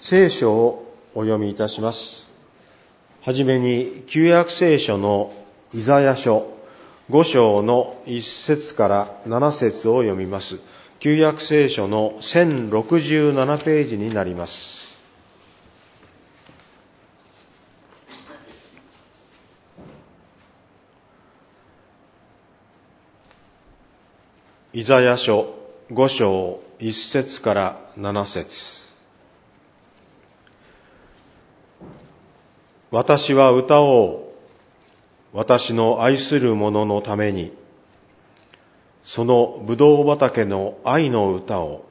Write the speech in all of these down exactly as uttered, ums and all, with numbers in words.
聖書をお読みいたします。はじめに旧約聖書のイザヤ書ご章のいっ節からなな節を読みます。旧約聖書のせんろくじゅうななページになります。イザヤ書ご章いっ節からなな節。私は歌おう。私の愛する者のために、その葡萄畑の愛の歌を。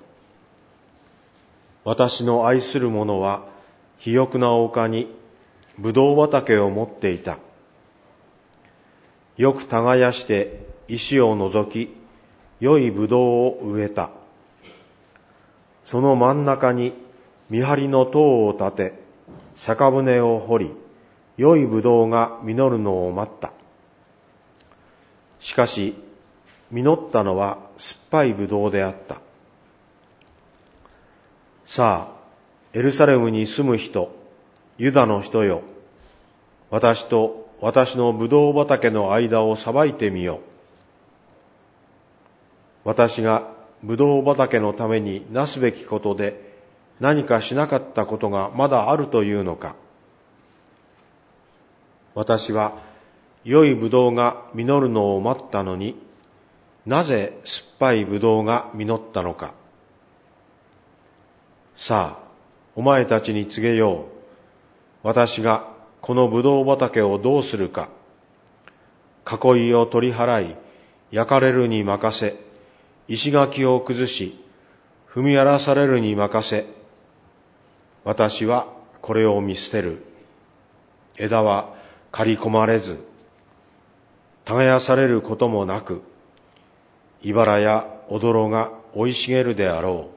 私の愛する者は肥沃な丘に葡萄畑を持っていた。よく耕して石を除き、良い葡萄を植えた。その真ん中に見張りの塔を建て、酒舟を掘り、良い葡萄が実るのを待った。しかし、実ったのは酸っぱい葡萄であった。さあ、エルサレムに住む人、ユダの人よ、私と私の葡萄畑の間を裁いてみよう。私が葡萄畑のためになすべきことで何かしなかったことがまだあるというのか。私は良い葡萄が実るのを待ったのに、なぜ酸っぱい葡萄が実ったのか。さあ、お前たちに告げよう。私がこの葡萄畑をどうするか。囲いを取り払い、焼かれるに任せ、石垣を崩し、踏み荒らされるに任せ。私はこれを見捨てる。枝は刈り込まれず、耕されることもなく、茨や踊ろが生い茂るであろう。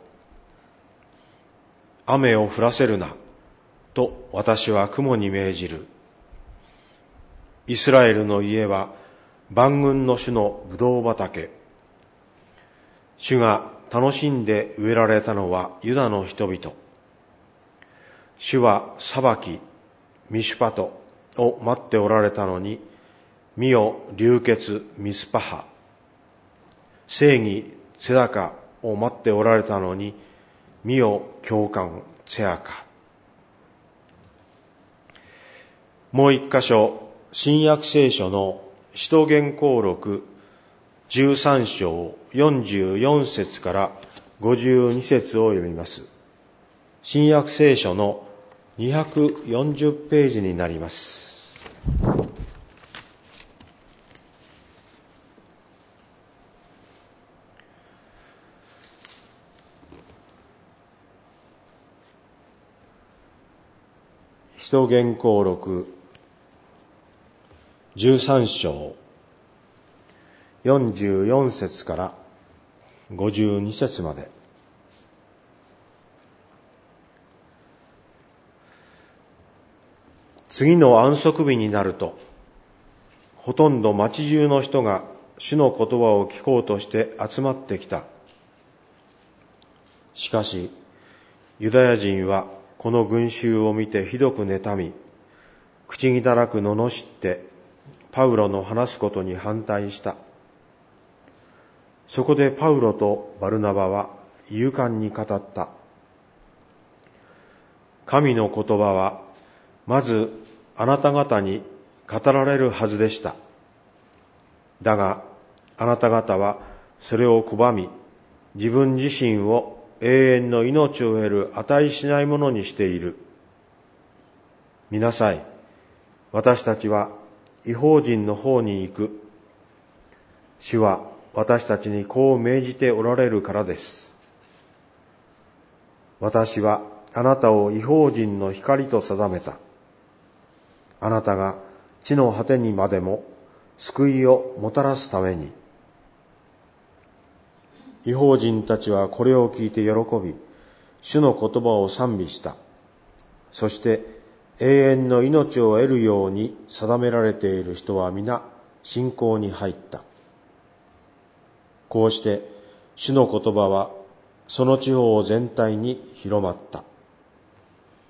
雨を降らせるな、と私は雲に命じる。イスラエルの家は万軍の主の葡萄畑。主が楽しんで植えられたのはユダの人々。主は裁き、ミシュパトを待っておられたのに、見よ流血ミスパハ。正義、セダカを待っておられたのに、見よ教官、セアカ。もう一箇所、新約聖書の使徒言行録じゅうさん章よんじゅうよん節からごじゅうに節を読みます。新約聖書のにひゃくよんじゅうページになります。使徒言行録じゅうさん章よんじゅうよん節からごじゅうに節まで。次の安息日になると、ほとんど町中の人が主の言葉を聞こうとして集まってきた。しかし、ユダヤ人はこの群衆を見てひどく妬み、口汚らく罵ってパウロの話すことに反対した。そこでパウロとバルナバは勇敢に語った。神の言葉はまずあなた方に語られるはずでした。だがあなた方はそれを拒み、自分自身を永遠の命を得る値しないものにしている。見なさい。私たちは異邦人の方に行く。主は私たちにこう命じておられるからです。私はあなたを異邦人の光と定めた。あなたが地の果てにまでも救いをもたらすために。異邦人たちはこれを聞いて喜び、主の言葉を賛美した。そして永遠の命を得るように定められている人は皆信仰に入った。こうして主の言葉はその地方全体に広まった。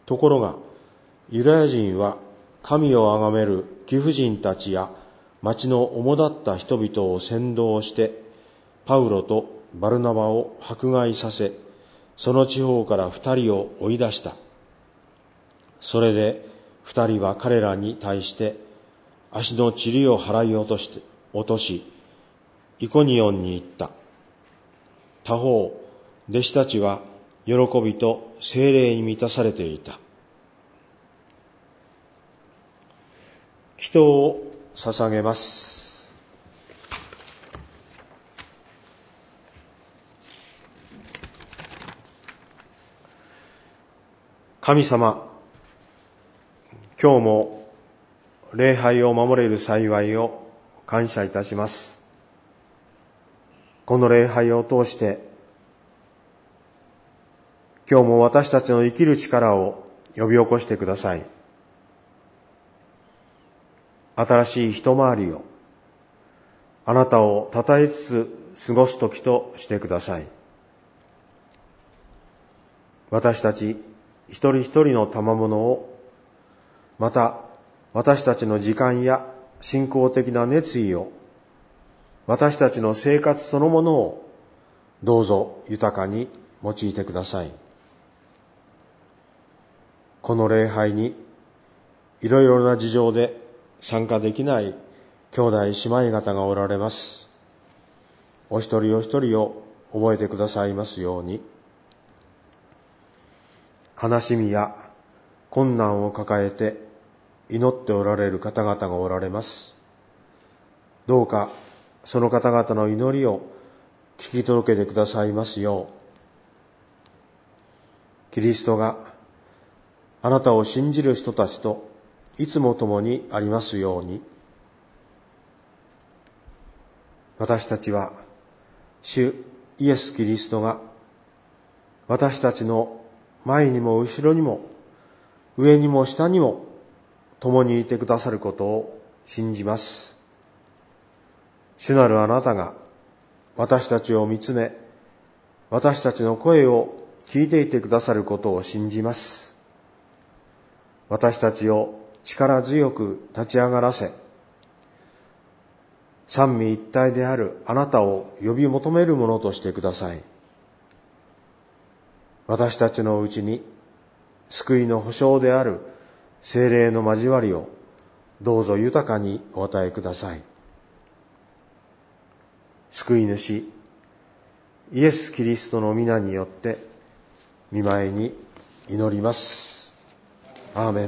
ところが、ユダヤ人は神を崇める貴婦人たちや町の主だった人々を扇動して、パウロとバルナバを迫害させ、その地方から二人を追い出した。それで二人は彼らに対して足の塵を払い落として、落とし、イコニオンに行った。他方、弟子たちは喜びと聖霊に満たされていた。祈祷を捧げます。神様、今日も礼拝を守れる幸いを感謝いたします。この礼拝を通して、今日も私たちの生きる力を呼び起こしてください。新しい一回りを、あなたを称えつつ過ごす時としてください。私たち一人一人の賜物を、また私たちの時間や信仰的な熱意を、私たちの生活そのものをどうぞ豊かに用いてください。この礼拝にいろいろな事情で参加できない兄弟姉妹方がおられます。お一人お一人を覚えてくださいますように。悲しみや困難を抱えて祈っておられる方々がおられます。どうかその方々の祈りを聞き届けてくださいますよう、キリストがあなたを信じる人たちといつも共にありますように。私たちは主イエス・キリストが私たちの前にも後ろにも上にも下にも共にいてくださることを信じます。主なるあなたが私たちを見つめ、私たちの声を聞いていてくださることを信じます。私たちを力強く立ち上がらせ、三位一体であるあなたを呼び求めるものとしてください。私たちのうちに救いの保証である聖霊の交わりをどうぞ豊かにお与えください。救い主イエス・キリストの皆によって御前に祈ります。アーメン。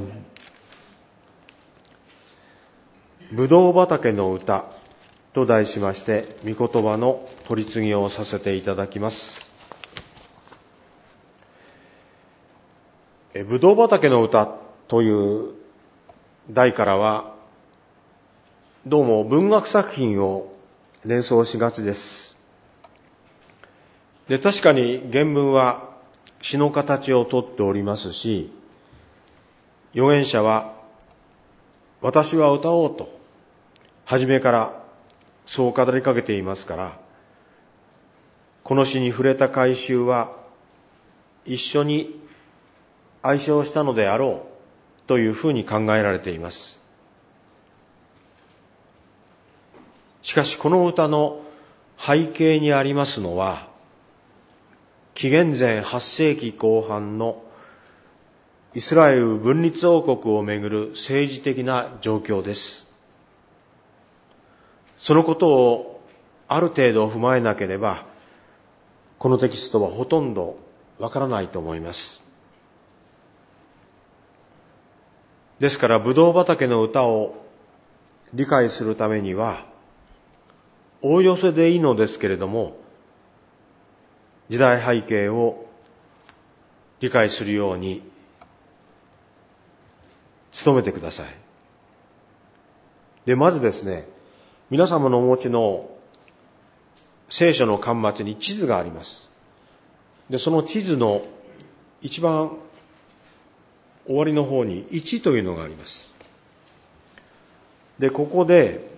ぶどう畑の歌と題しまして、御言葉の取り次ぎをさせていただきます。ぶどう畑の歌という題からは、どうも文学作品を連想しがちです。で、確かに原文は詩の形をとっておりますし、預言者は私は歌おうと初めからそう語りかけていますから、この詩に触れた改宗は一緒に愛唱したのであろうというふうに考えられています。しかしこの歌の背景にありますのは、紀元前はっ世紀後半のイスラエル分立王国をめぐる政治的な状況です。そのことをある程度踏まえなければ、このテキストはほとんどわからないと思います。ですから、ぶどう畑の歌を理解するためには、おおよそでいいのですけれども、時代背景を理解するように努めてください。で、まずですね、皆様のお持ちの聖書の巻末に地図があります。で、その地図の一番終わりの方にいちというのがあります。で、ここで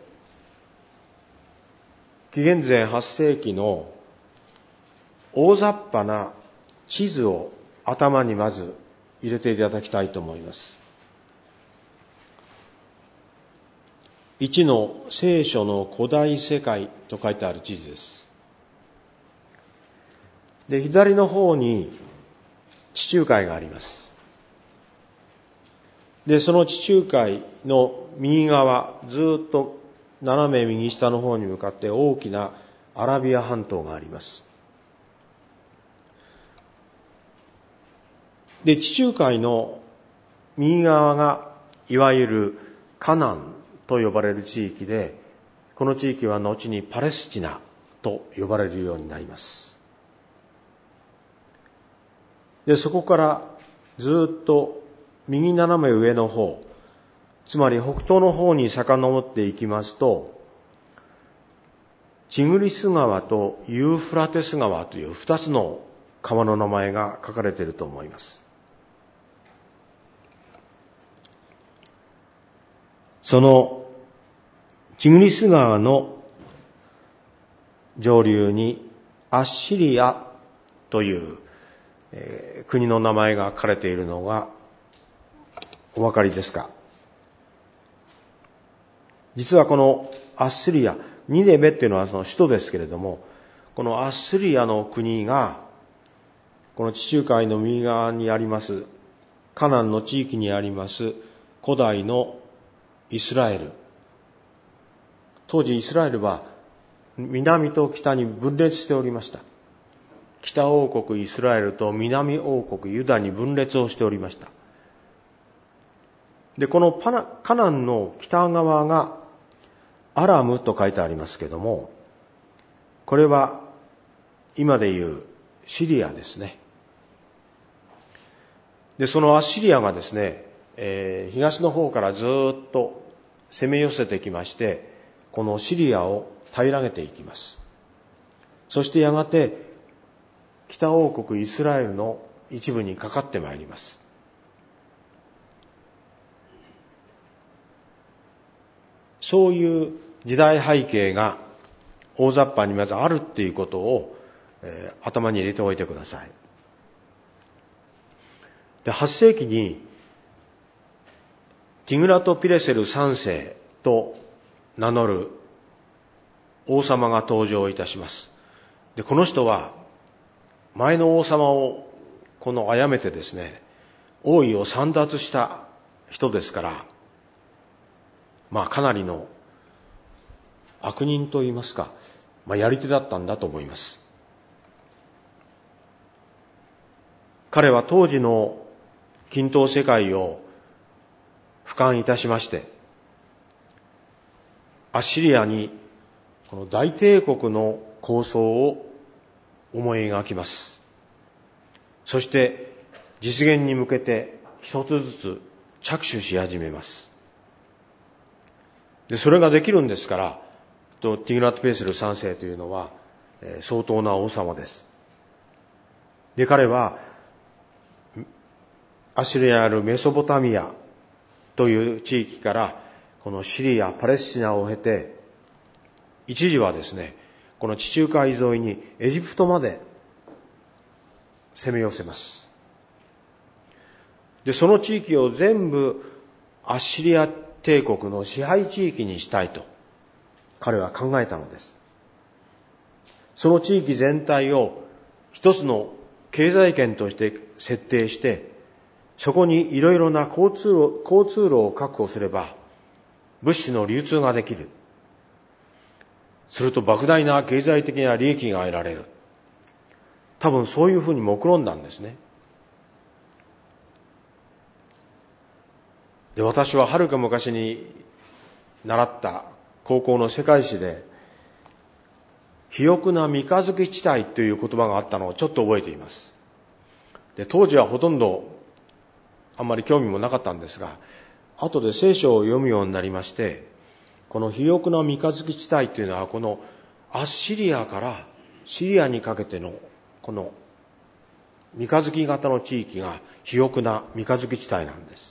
紀元前はっ世紀の大雑把な地図を頭にまず入れていただきたいと思います。いちの聖書の古代世界と書いてある地図です。で、左の方に地中海があります。で、その地中海の右側、ずっと斜め右下の方に向かって大きなアラビア半島があります。で、地中海の右側がいわゆるカナンと呼ばれる地域で、この地域は後にパレスチナと呼ばれるようになります。で、そこからずっと右斜め上の方、つまり北東の方に遡っていきますと、チグリス川とユーフラテス川という二つの川の名前が書かれていると思います。そのチグリス川の上流にアッシリアという、えー、国の名前が書かれているのがお分かりですか？実はこのアッシリア、ニネベっていうのはその首都ですけれども、このアッシリアの国がこの地中海の右側にありますカナンの地域にあります古代のイスラエル、当時イスラエルは南と北に分裂しておりました。北王国イスラエルと南王国ユダに分裂をしておりました。で、このパナカナンの北側がアラムと書いてありますけれども、これは今でいうシリアですね。で、そのアッシリアがですね、えー、東の方からずっと攻め寄せてきまして、このシリアを平らげていきます。そしてやがて北王国イスラエルの一部にかかってまいります。そういう時代背景が大雑把にまずあるっていうことを、えー、頭に入れておいてください。で、はっ世紀にティグラト・ピレセル三世と名乗る王様が登場いたします。で、この人は前の王様をこの殺めてですね、王位を簒奪した人ですから、まあかなりの悪人と言いますか、まあやり手だったんだと思います。彼は当時の近東世界を俯瞰いたしまして、アッシリアにこの大帝国の構想を思い描きます。そして実現に向けて一つずつ着手し始めます。で、それができるんですから、とティグラト・ピレセル三世というのは、えー、相当な王様です。で、彼はアッシリアあるメソポタミアという地域からこのシリア、パレスチナを経て、一時はですね、この地中海沿いにエジプトまで攻め寄せます。で、その地域を全部アッシリア帝国の支配地域にしたいと彼は考えたのです。その地域全体を一つの経済圏として設定して、そこにいろいろな交通路、交通路を確保すれば物資の流通ができる。すると莫大な経済的な利益が得られる。多分そういうふうに目論んだんですね。で、私ははるか昔に習った高校の世界史で、肥沃な三日月地帯という言葉があったのをちょっと覚えています。で、当時はほとんどあんまり興味もなかったんですが、後で聖書を読むようになりまして、この肥沃な三日月地帯というのは、このアッシリアからシリアにかけてのこの三日月型の地域が肥沃な三日月地帯なんです。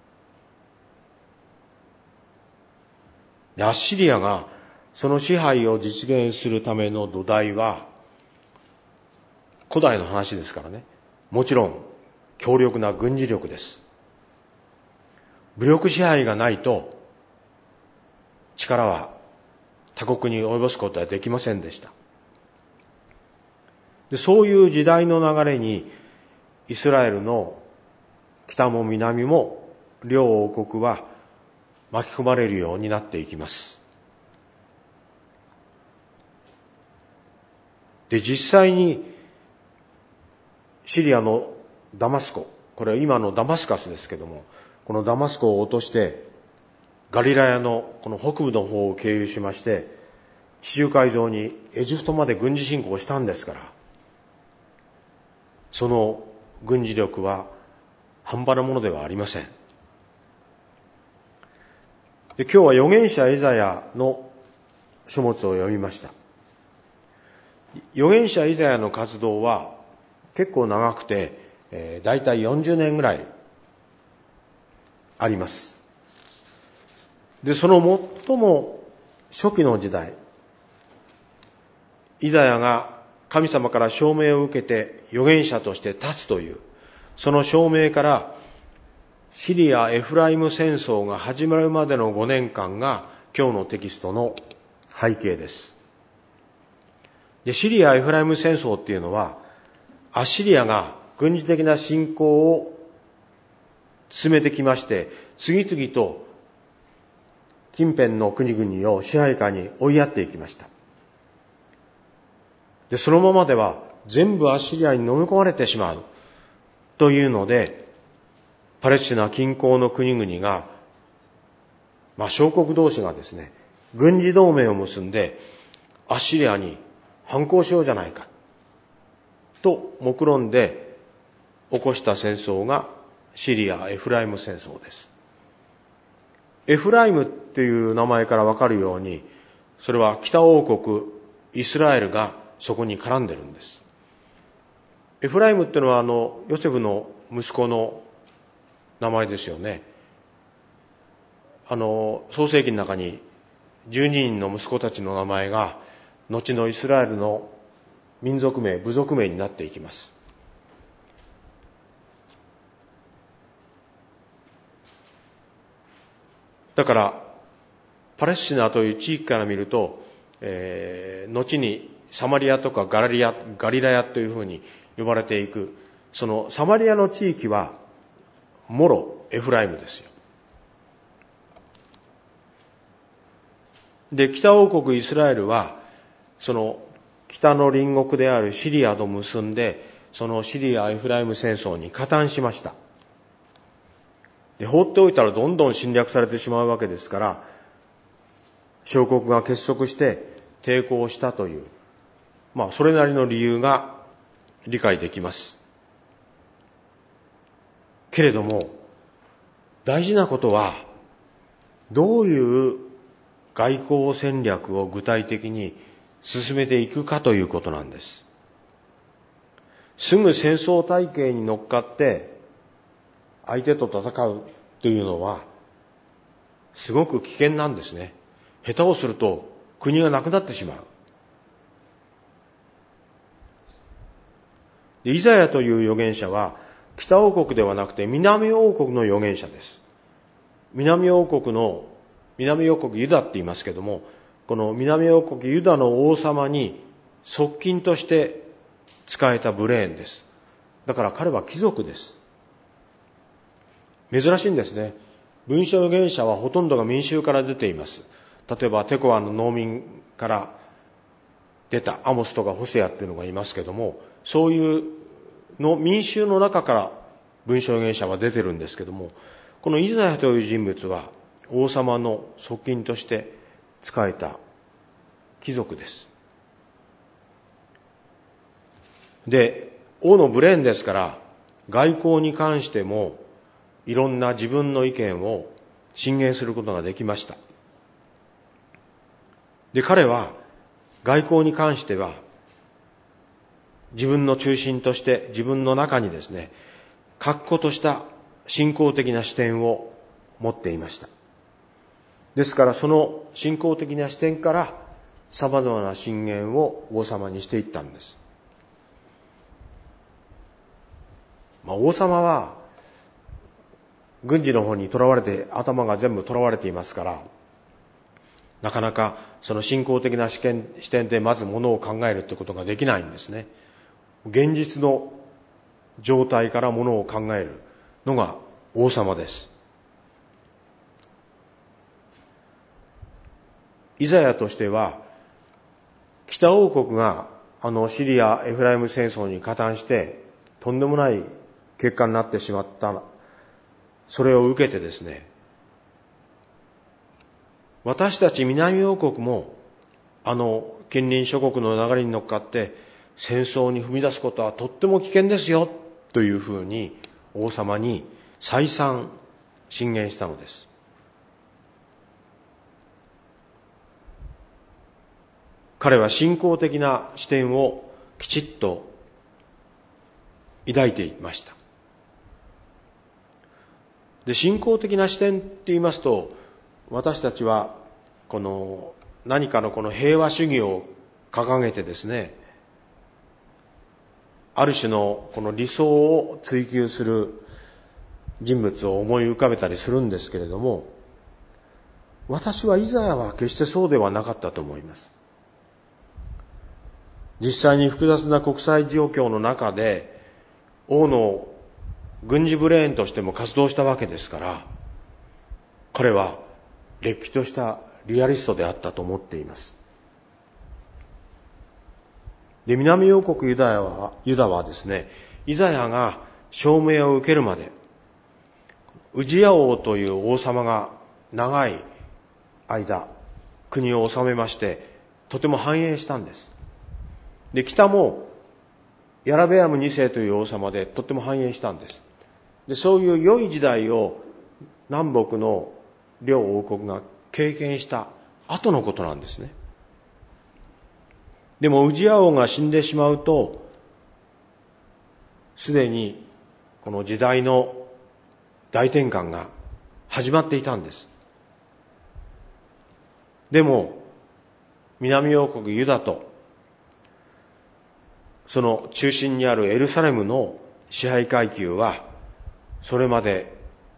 で、アッシリアがその支配を実現するための土台は、古代の話ですからね、もちろん強力な軍事力です。武力支配がないと力は他国に及ぼすことはできませんでした。で、そういう時代の流れにイスラエルの北も南も両王国は巻き込まれるようになっていきます。で、実際にシリアのダマスコ、これは今のダマスカスですけども、このダマスコを落としてガリラヤのこの北部の方を経由しまして、地中海上にエジプトまで軍事侵攻したんですから、その軍事力は半端なものではありません。で、今日は預言者イザヤの書物を読みました。預言者イザヤの活動は結構長くて、えー、だいたいよんじゅうねんぐらいあります。で、その最も初期の時代、イザヤが神様から証明を受けて預言者として立つという、その証明からシリア・エフライム戦争が始まるまでのごねんかんが今日のテキストの背景です。で、シリア・エフライム戦争っていうのは、アッシリアが軍事的な侵攻を進めてきまして、次々と近辺の国々を支配下に追いやっていきました。で、そのままでは全部アッシリアに飲み込まれてしまうというので、パレスチナ近郊の国々が、まあ、小国同士がですね、軍事同盟を結んでアッシリアに反抗しようじゃないかと目論んで起こした戦争がシリア・エフライム戦争です。エフライムっていう名前からわかるように、それは北王国イスラエルがそこに絡んでるんです。エフライムっていうのはあのヨセフの息子の名前ですよね。あの創世記の中にじゅうににんの息子たちの名前が後のイスラエルの民族名、部族名になっていきます。だからパレスチナという地域から見ると、えー、後にサマリアとかガリア、ガリラヤというふうに呼ばれていく、そのサマリアの地域はもろエフライムですよ。で、北王国イスラエルはその北の隣国であるシリアと結んで、そのシリア・エフライム戦争に加担しました。で、放っておいたらどんどん侵略されてしまうわけですから、小国が結束して抵抗したという、まあそれなりの理由が理解できます。けれども大事なことは、どういう外交戦略を具体的に進めていくかということなんです。すぐ戦争体系に乗っかって相手と戦うというのはすごく危険なんですね。下手をすると国がなくなってしまう。イザヤという預言者は北王国ではなくて南王国の預言者です。南王国の、南王国ユダって言いますけども、この南王国ユダの王様に側近として仕えたブレーンです。だから彼は貴族です。珍しいんですね。文書預言者はほとんどが民衆から出ています。例えばテコアの農民から出たアモスとかホセアっていうのがいますけども、そういうの民衆の中から文書預言者は出てるんですけども、このイザヤという人物は王様の側近として仕えた貴族です。で、王のブレーンですから外交に関してもいろんな自分の意見を進言することができました。で、彼は外交に関しては自分の中心として自分の中にですね、確固とした信仰的な視点を持っていました。ですからその信仰的な視点から様々な進言を王様にしていったんです。 まあ、王様は軍事の方にとらわれて、頭が全部とらわれていますから、なかなかその信仰的な視点、視点でまずものを考えるということができないんですね。現実の状態からものを考えるのが王様です。イザヤとしては、北王国があのシリア・エフライム戦争に加担してとんでもない結果になってしまった、それを受けてですね、私たち南王国もあの近隣諸国の流れに乗っかって戦争に踏み出すことはとっても危険ですよというふうに王様に再三進言したのです。彼は信仰的な視点をきちっと抱いていました。で、信仰的な視点って言いますと、私たちはこの何かのこの平和主義を掲げてですね、ある種のこの理想を追求する人物を思い浮かべたりするんですけれども、私はイザヤは決してそうではなかったと思います。実際に複雑な国際状況の中で王の軍事ブレーンとしても活動したわけですから、彼はれっきとしたリアリストであったと思っています。で、南王国ユダヤは、ユダはですね、イザヤが証明を受けるまで、ウジヤ王という王様が長い間国を治めまして、とても繁栄したんです。で、北もヤラベアムに世という王様でとっても繁栄したんです。で、そういう良い時代を南北の両王国が経験した後のことなんですね。でもウジヤ王が死んでしまうと、すでにこの時代の大転換が始まっていたんです。でも南王国ユダとその中心にあるエルサレムの支配階級は、それまで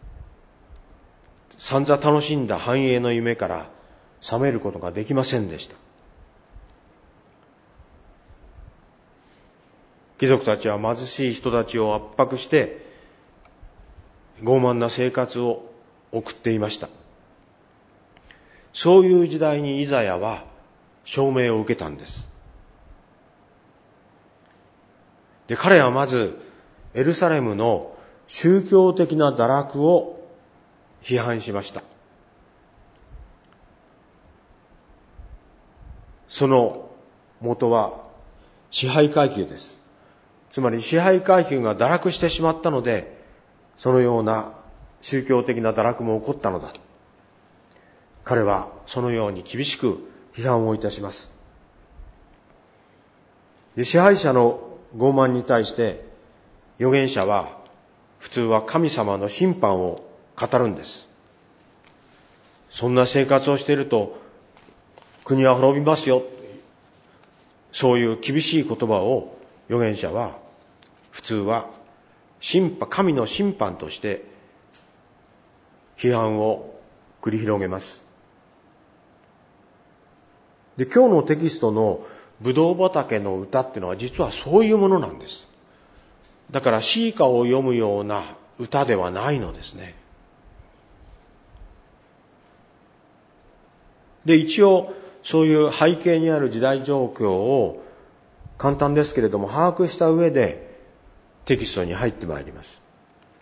散々楽しんだ繁栄の夢から覚めることができませんでした。貴族たちは貧しい人たちを圧迫して傲慢な生活を送っていました。そういう時代にイザヤは証明を受けたんです。で、彼はまずエルサレムの宗教的な堕落を批判しました。その元は支配階級です。つまり支配階級が堕落してしまったので、そのような宗教的な堕落も起こったのだ。彼はそのように厳しく批判をいたします。で、支配者の傲慢に対して預言者は普通は神様の審判を語るんです。そんな生活をしていると国は滅びますよ。そういう厳しい言葉を預言者は普通は審判、神の審判として批判を繰り広げます。で、今日のテキストのブドウ畑の歌っていうのは実はそういうものなんです。だから詩歌を読むような歌ではないのですね。で、一応そういう背景にある時代状況を簡単ですけれども把握した上でテキストに入ってまいります。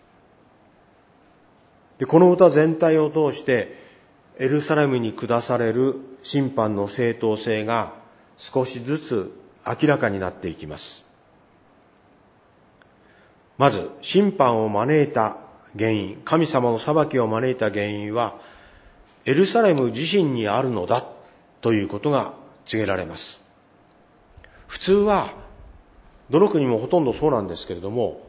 で、この歌全体を通してエルサレムに下される審判の正当性が少しずつ明らかになっていきます。まず、審判を招いた原因、神様の裁きを招いた原因は、エルサレム自身にあるのだということが告げられます。普通は、どの国もほとんどそうなんですけれども、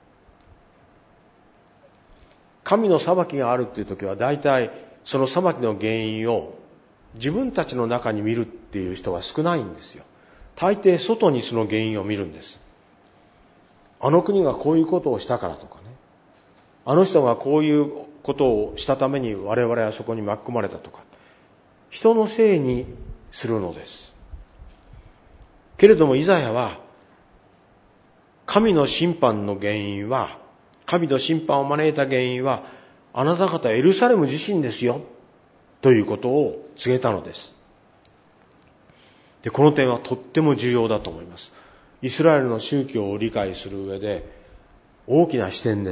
神の裁きがあるっていう時は大体その裁きの原因を自分たちの中に見るっていう人は少ないんですよ。大抵外にその原因を見るんです。 あの国がこういうことをしたからとかね、あの人がこういうことをしたために我々はそこに巻き込まれたとか、人のせいにするのです。けれどもイザヤは、神の審判の原因は、神の審判を招いた原因は、あなた方エルサレム自身ですよ、ということを告げたのです。で、この点はとっても重要だと思います。イスラエルの宗教を理解する上で大きな視点です。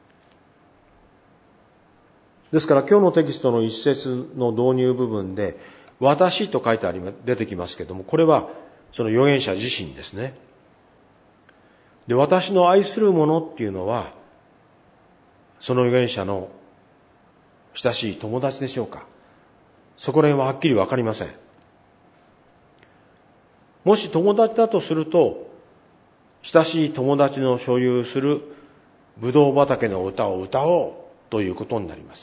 ですから今日のテキストの一節の導入部分で、私と書いてあり出てきますけれども、これはその預言者自身ですね。で、私の愛する者っていうのは、その預言者の親しい友達でしょうか。そこら辺ははっきりわかりません。もし友達だとすると、親しい友達の所有するブドウ畑の歌を歌おうということになります。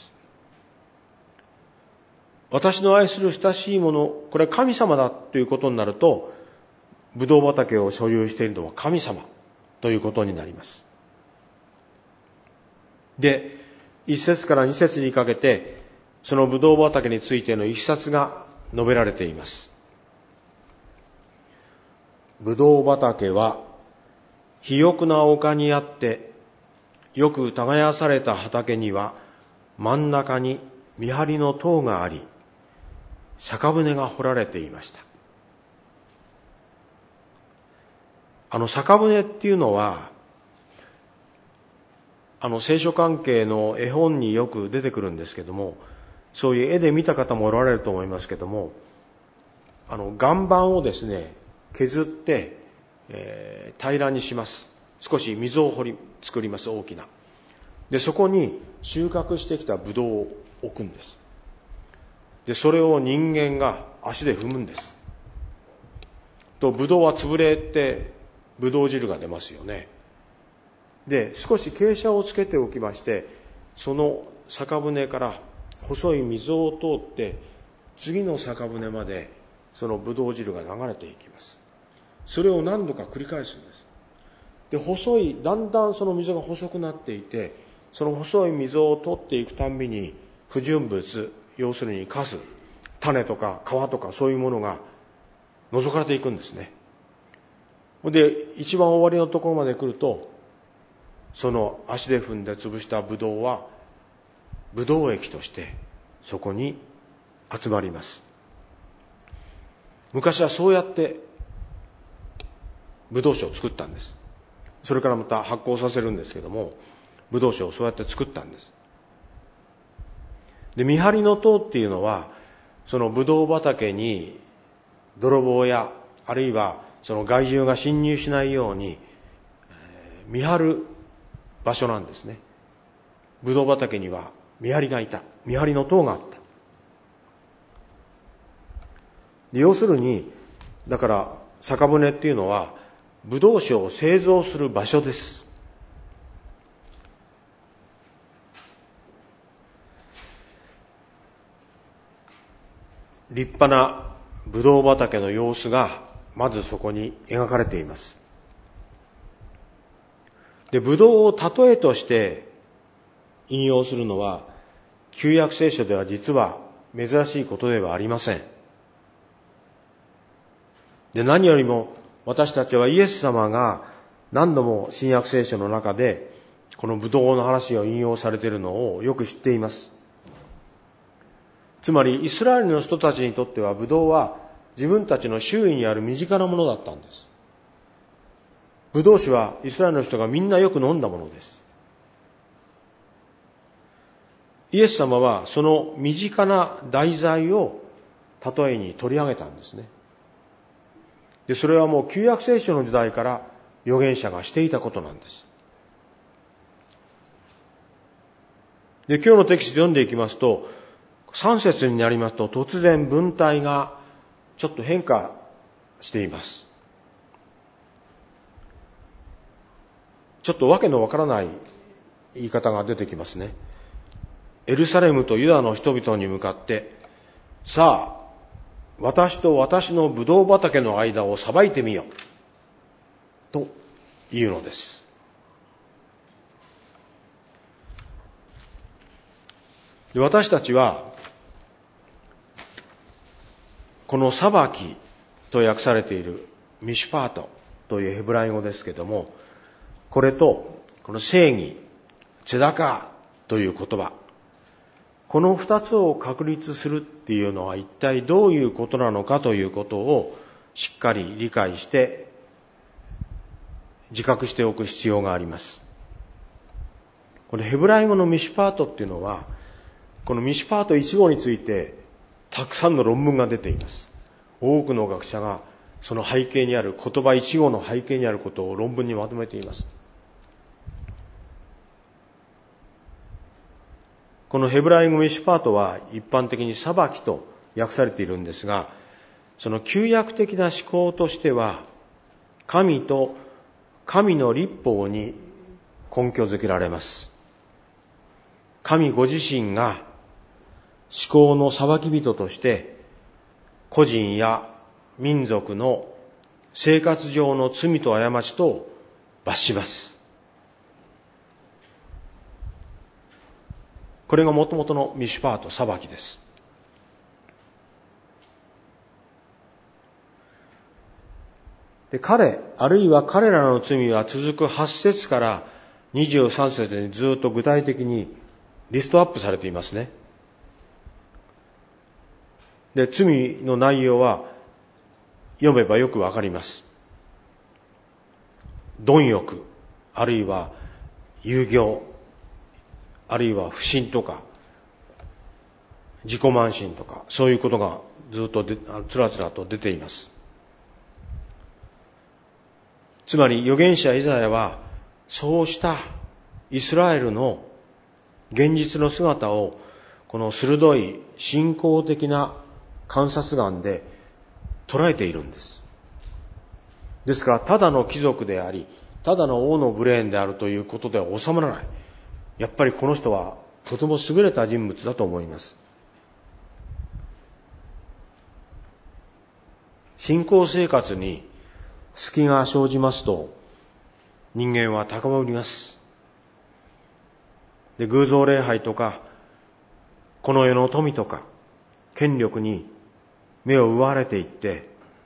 私の愛する親しい者、これは神様だということになると、ブドウ畑を所有しているのは神様ということになります。で、一節から二節にかけて、そのブドウ畑についてのいきさつが述べられています。ブドウ畑は肥沃な丘にあって、よく耕された畑には真ん中に見張りの塔があり、酒舟が掘られていました。あの酒舟っていうのは、あの聖書関係の絵本によく出てくるんですけども、そういう絵で見た方もおられると思いますけども、あの岩盤をですね削って、えー、平らにします。少し溝を掘り作ります、大きな。でそこに収穫してきたブドウを置くんです。でそれを人間が足で踏むんです。とブドウは潰れてブドウ汁が出ますよね。で少し傾斜をつけておきまして、その酒舟から細い溝を通って次の酒舟までそのブドウ汁が流れていきます。それを何度か繰り返すんです。で細いだんだんその溝が細くなっていて、その細い溝を通っていくたんびに不純物、要するにカス、種とか皮とかそういうものが除かれていくんですね。で一番終わりのところまで来ると、その足で踏んで潰したブドウはブドウ液としてそこに集まります。昔はそうやってブドウ酒を作ったんです。それからまた発酵させるんですけども、ブドウ酒をそうやって作ったんです。で見張りの塔っていうのは、そのブドウ畑に泥棒やあるいはその害獣が侵入しないように見張る場所なんですね。ブドウ畑には見張りがいた。見張りの塔があった。で要するに、だから酒舟っていうのはブドウ酒を製造する場所です。立派なブドウ畑の様子がまずそこに描かれています。で、ブドウを例えとして引用するのは旧約聖書では実は珍しいことではありません。で、何よりも私たちはイエス様が何度も新約聖書の中でこのブドウの話を引用されているのをよく知っています。つまりイスラエルの人たちにとってはブドウは自分たちの周囲にある身近なものだったんです。ブドウ酒はイスラエルの人がみんなよく飲んだものです。イエス様はその身近な題材を例えに取り上げたんですね。で、それはもう旧約聖書の時代から預言者がしていたことなんです。で、今日のテキスト読んでいきますと、さん節になりますと突然文体がちょっと変化しています。ちょっとわけのわからない言い方が出てきますね。エルサレムとユダの人々に向かって、さあ、私と私のブドウ畑の間を裁いてみよというのです。 で、私たちはこの裁きと訳されているミシュパートというヘブライ語ですけども、これとこの正義、ツェダカーという言葉、この二つを確立するっていうのは一体どういうことなのかということをしっかり理解して自覚しておく必要があります。このヘブライ語のミシュパートっていうのは、このミシュパート一語についてたくさんの論文が出ています。多くの学者がその背景にある言葉一語の背景にあることを論文にまとめています。このヘブライ語ミシュパートは一般的に裁きと訳されているんですが、その旧約的な思考としては、神と神の律法に根拠づけられます。神ご自身が思考の裁き人として、個人や民族の生活上の罪と過ちと罰します。これがもともとのミシュパート、裁きです。で、彼、あるいは彼らの罪は続くはち節からにじゅうさん節にずっと具体的にリストアップされていますね。で、罪の内容は読めばよくわかります。貪欲、あるいは遊行、あるいは不信とか自己慢心とか、そういうことがずっとでつらつらと出ています。つまり預言者イザヤはそうしたイスラエルの現実の姿をこの鋭い信仰的な観察眼で捉えているんです。ですからただの貴族であり、ただの王のブレーンであるということでは収まらない。やっぱりこの人はとても優れた人物だと思います。信仰生活に隙が生じますと人間は高まります。で、偶像礼拝とかこの世の富とか権力に目を奪われていって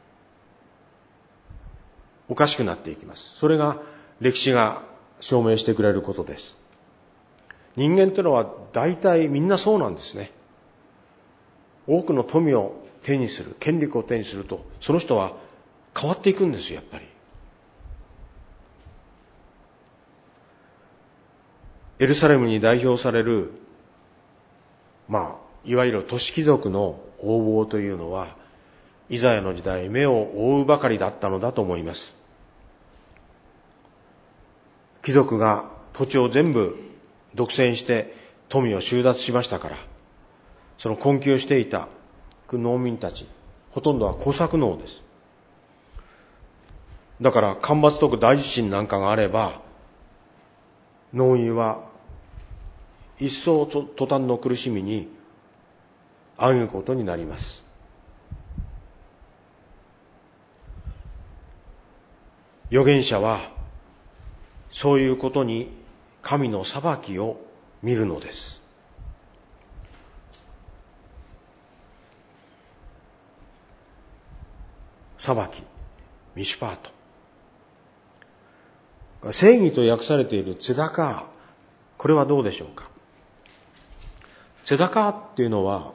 おかしくなっていきます。それが歴史が証明してくれることです。人間というのは大体みんなそうなんですね。多くの富を手にする、権力を手にすると、その人は変わっていくんですよ、やっぱり。エルサレムに代表される、まあ、いわゆる都市貴族の横暴というのは、イザヤの時代、目を覆うばかりだったのだと思います。貴族が土地を全部独占して富を収奪しましたから、その困窮していた農民たち、ほとんどは小作農です。だから干ばつとか大地震なんかがあれば、農民は一層途端の苦しみにあうことになります。預言者はそういうことに神の裁きを見るのです。裁き、ミシュパート。正義と訳されているツェダカー、これはどうでしょうか。ツェダカーっていうのは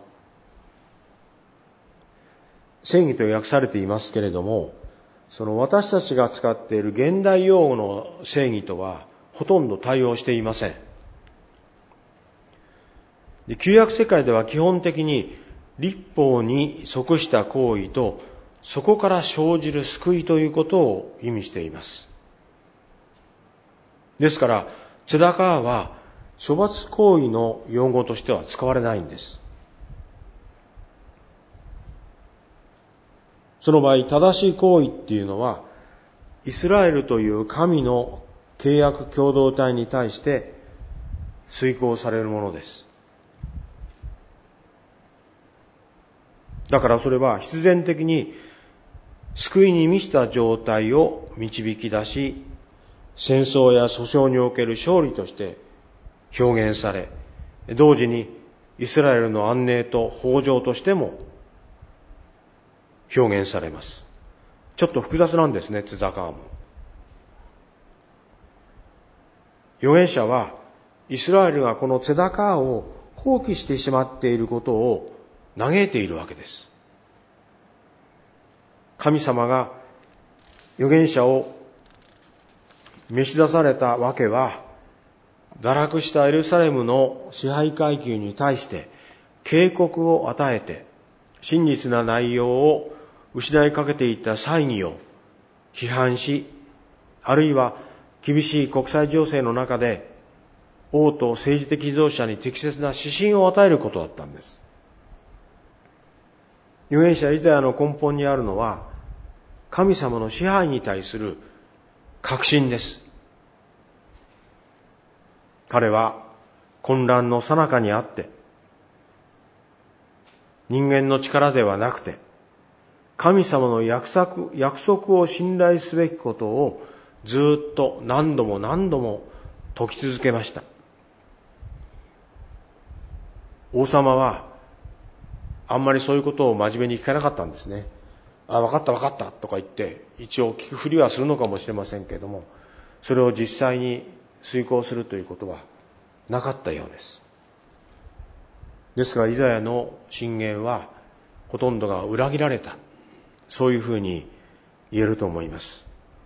正義と訳されていますけれども、その私たちが使っている現代用語の正義とはほとんど対応していません。で、旧約世界では基本的に律法に即した行為とそこから生じる救いということを意味しています。ですからツェダカーは処罰行為の用語としては使われないんです。その場合、正しい行為っていうのはイスラエルという神の契約共同体に対して遂行されるものです。だからそれは必然的に救いに満ちた状態を導き出し、戦争や訴訟における勝利として表現され、同時にイスラエルの安寧と豊穣としても表現されます。ちょっと複雑なんですね、ツェダカーも。預言者はイスラエルがこのツェダカーを放棄してしまっていることを嘆いているわけです。神様が預言者を召し出されたわけは、堕落したエルサレムの支配階級に対して警告を与えて、真実な内容を失いかけていた祭儀を批判し、あるいは厳しい国際情勢の中で王と政治的指導者に適切な指針を与えることだったんです。預言者イザヤの根本にあるのは、神様の支配に対する確信です。彼は混乱の最中にあって、人間の力ではなくて、神様の約束、約束を信頼すべきことをずっと何度も何度も説き続けました。王様はあんまりそういうことを真面目に聞かなかったんですね。あ、分かった分かったとか言って、一応聞くふりはするのかもしれませんけれども、それを実際に遂行するということはなかったようです。ですからイザヤの進言はほとんどが裏切られた、そういうふうに言えると思います。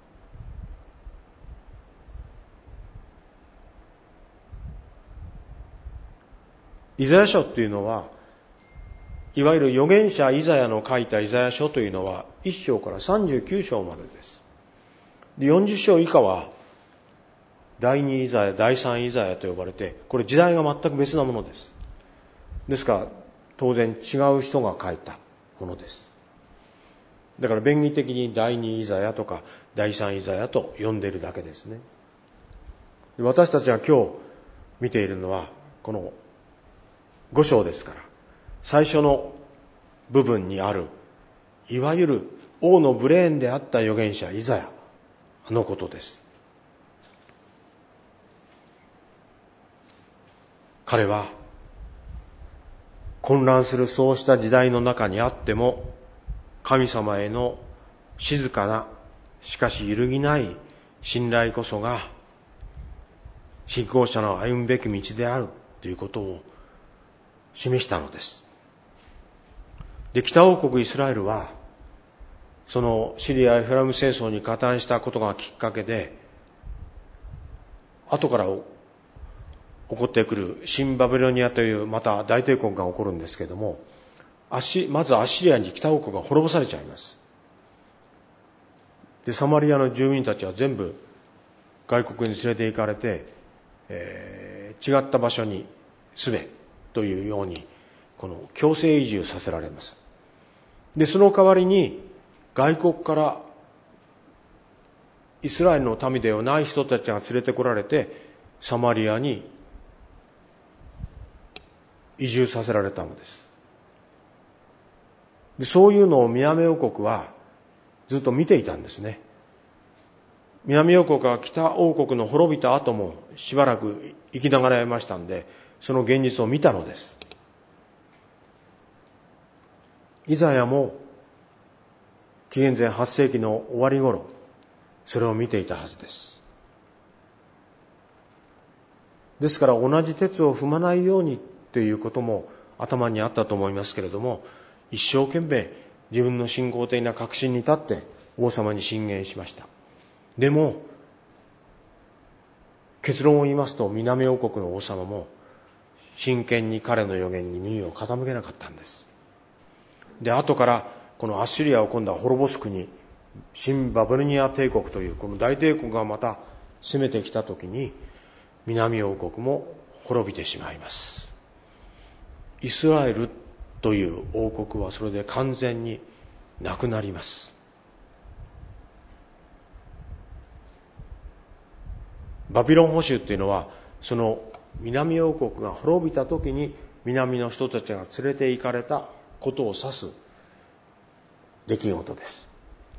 イザヤ書っていうのは、いわゆる預言者イザヤの書いたイザヤ書というのはいっ章からさんじゅうきゅう章までです。でよんじゅう章以下は第二イザヤ、第三イザヤと呼ばれて、これ時代が全く別なものです。ですから当然違う人が書いたものです。だから便宜的に第二イザヤとか第三イザヤと呼んでいるだけですね。で私たちが今日見ているのはこのご章ですから、最初の部分にあるいわゆる王のブレーンであった預言者イザヤのことです。彼は混乱するそうした時代の中にあっても、神様への静かな、しかし揺るぎない信頼こそが信仰者の歩むべき道であるということを示したのです。で、北王国イスラエルはそのシリア・エフラム戦争に加担したことがきっかけで、後から起こってくる新バビロニアというまた大帝国が起こるんですけれども、まずアッシリアに北王国が滅ぼされちゃいます。でサマリアの住民たちは全部外国に連れて行かれて、えー、違った場所に住めというようにこの強制移住させられます。でその代わりに外国からイスラエルの民ではない人たちが連れてこられてサマリアに移住させられたのです。でそういうのを南王国はずっと見ていたんですね。南王国は北王国の滅びた後もしばらく生きながらましたんで、その現実を見たのです。イザヤも紀元前はち世紀の終わり頃、それを見ていたはずです。ですから同じ轍を踏まないようにということも頭にあったと思いますけれども、一生懸命自分の信仰的な確信に立って王様に進言しました。でも結論を言いますと、南王国の王様も真剣に彼の予言に耳を傾けなかったんです。で後からこのアッシリアを今度は滅ぼす国、新バビロニア帝国というこの大帝国がまた攻めてきたときに、南王国も滅びてしまいます。イスラエルという王国はそれで完全になくなります。バビロン捕囚っていうのは、その南王国が滅びた時に南の人たちが連れて行かれたことを指す出来事です。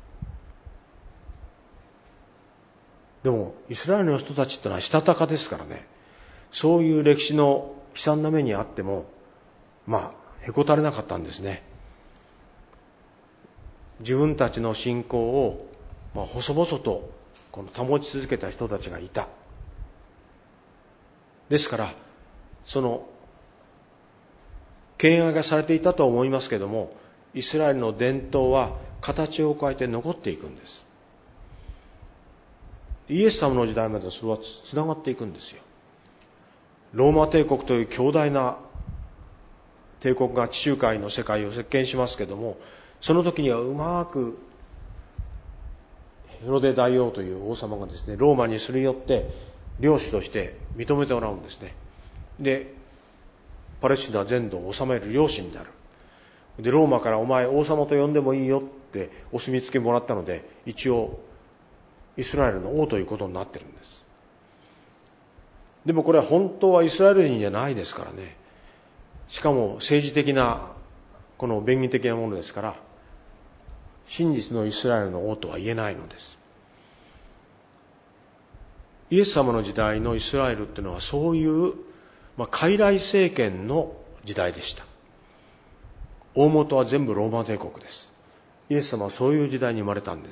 でもイスラエルの人たちってのはしたたかですからね、そういう歴史の悲惨な目にあってもまあへこたれなかったんですね。自分たちの信仰を、まあ、細々とこの保ち続けた人たちがいた。ですからその敬愛がされていたとは思いますけれども、イスラエルの伝統は形を変えて残っていくんです。イエス様の時代までそれはつながっていくんですよ。ローマ帝国という強大な帝国が地中海の世界を席巻しますけれども、その時にはうまくヘロデ大王という王様がですね、ローマにすり寄って領主として認めてもらうんですね。でパレスチナ全土を治める領主になる。でローマからお前王様と呼んでもいいよってお墨付きもらったので、一応イスラエルの王ということになってるんです。でもこれは本当はイスラエル人じゃないですからね。しかも政治的なこの便宜的なものですから、真実のイスラエルの王とは言えないのです。イエス様の時代のイスラエルっていうのはそういう、まあ、傀儡政権の時代でした。大元は全部ローマ帝国です。イエス様はそういう時代に生まれたんです。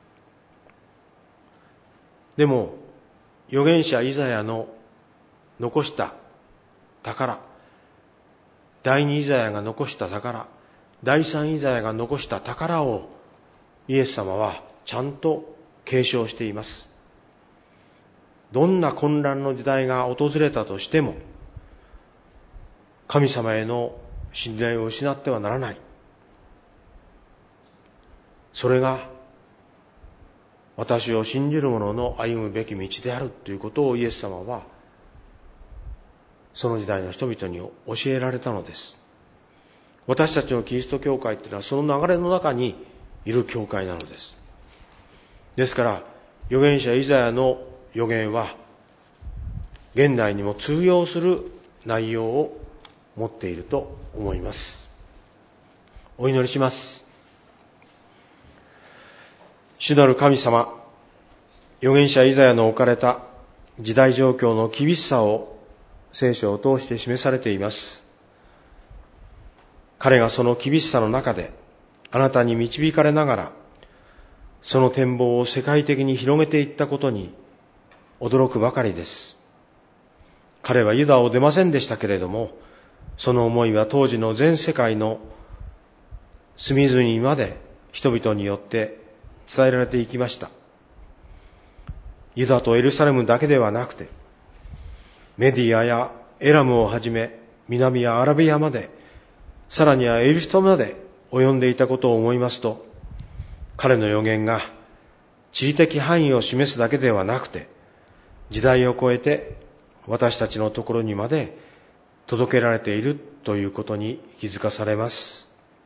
でも預言者イザヤの残した宝、第二イザヤが残した宝、第三イザヤが残した宝をイエス様はちゃんと継承しています。どんな混乱の時代が訪れたとしても、神様への信頼を失ってはならない。それが私を信じる者の歩むべき道であるということをイエス様はその時代の人々に教えられたのです。私たちのキリスト教会というのはその流れの中にいる教会なのです。ですから預言者イザヤの預言は現代にも通用する内容を持っていると思います。お祈りします。主なる神様、預言者イザヤの置かれた時代状況の厳しさを聖書を通して示されています。彼がその厳しさの中であなたに導かれながらその展望を世界的に広げていったことに驚くばかりです。彼はユダを出ませんでしたけれども、その思いは当時の全世界の隅々にまで人々によって伝えられていきました。ユダとエルサレムだけではなくて、メディアやエラムをはじめ南やアラビアまで、さらにはエジプトまで及んでいたことを思いますと、彼の預言が地理的範囲を示すだけではなくて、時代を超えて私たちのところにまで届けられているということに気づかされます。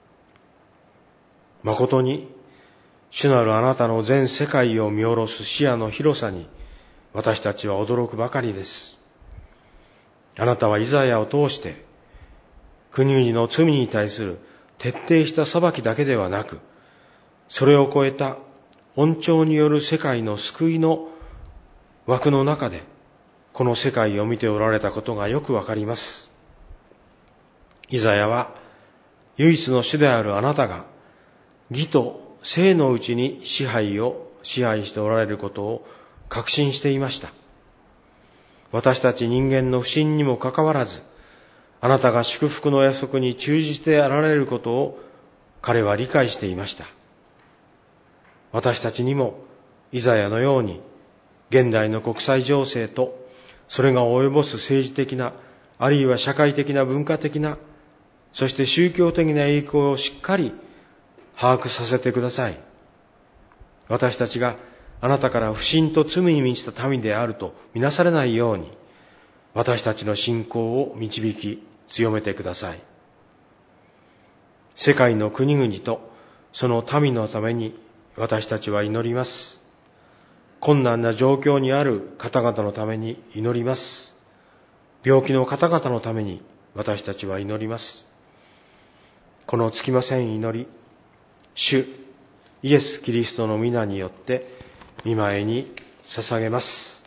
誠に主なるあなたの全世界を見下ろす視野の広さに私たちは驚くばかりです。あなたはイザヤを通して国々の罪に対する徹底した裁きだけではなく、それを超えた恩寵による世界の救いの枠の中でこの世界を見ておられたことがよくわかります。イザヤは唯一の主であるあなたが義と正のうちに支配を支配しておられることを確信していました。私たち人間の不信にもかかわらず、あなたが祝福の約束に忠実であられることを彼は理解していました。私たちにもイザヤのように現代の国際情勢とそれが及ぼす政治的な、あるいは社会的な文化的な、そして宗教的な影響をしっかり把握させてください。私たちがあなたから不信と罪に満ちた民であるとみなされないように、私たちの信仰を導き強めてください。世界の国々とその民のために私たちは祈ります。困難な状況にある方々のために祈ります。病気の方々のために私たちは祈ります。この尽きません祈り、主イエス・キリストの皆によって御前に捧げます。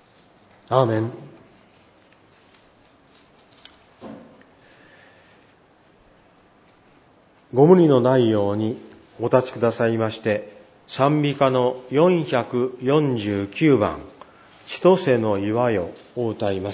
アーメン。 ご無理のないようにお立ちくださいまして、賛美歌のよんひゃくよんじゅうきゅうばん、千歳の岩よを歌います。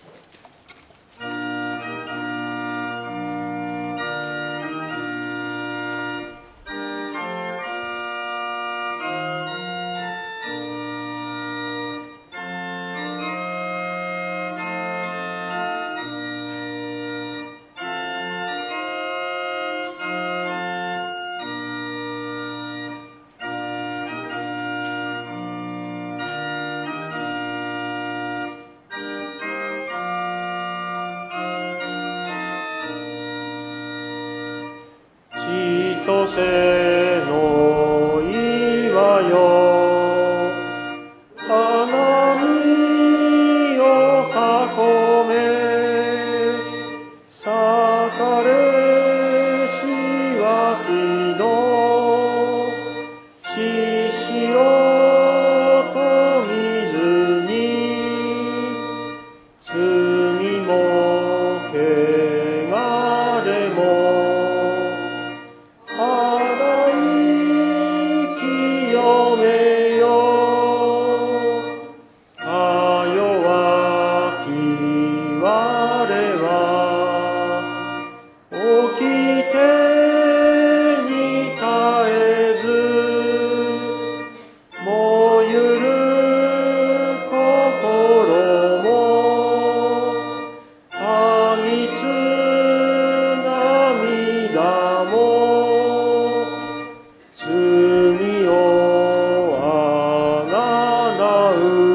千歳の岩よ、花見を囲め、咲かれし脇の血潮と水に、罪も汚れも罪をあがなう